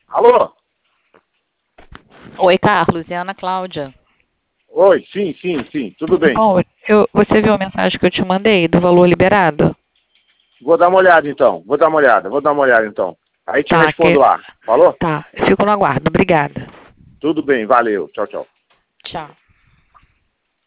Alô? Oi, Carlos, é a Ana Cláudia. Oi, sim, tudo bem. Bom, você viu a mensagem que eu te mandei do valor liberado? Vou dar uma olhada então, vou dar uma olhada então. Aí te Tá, respondo lá, falou? tá, fico no aguardo, obrigada. Tudo bem, valeu, tchau, tchau. Tchau.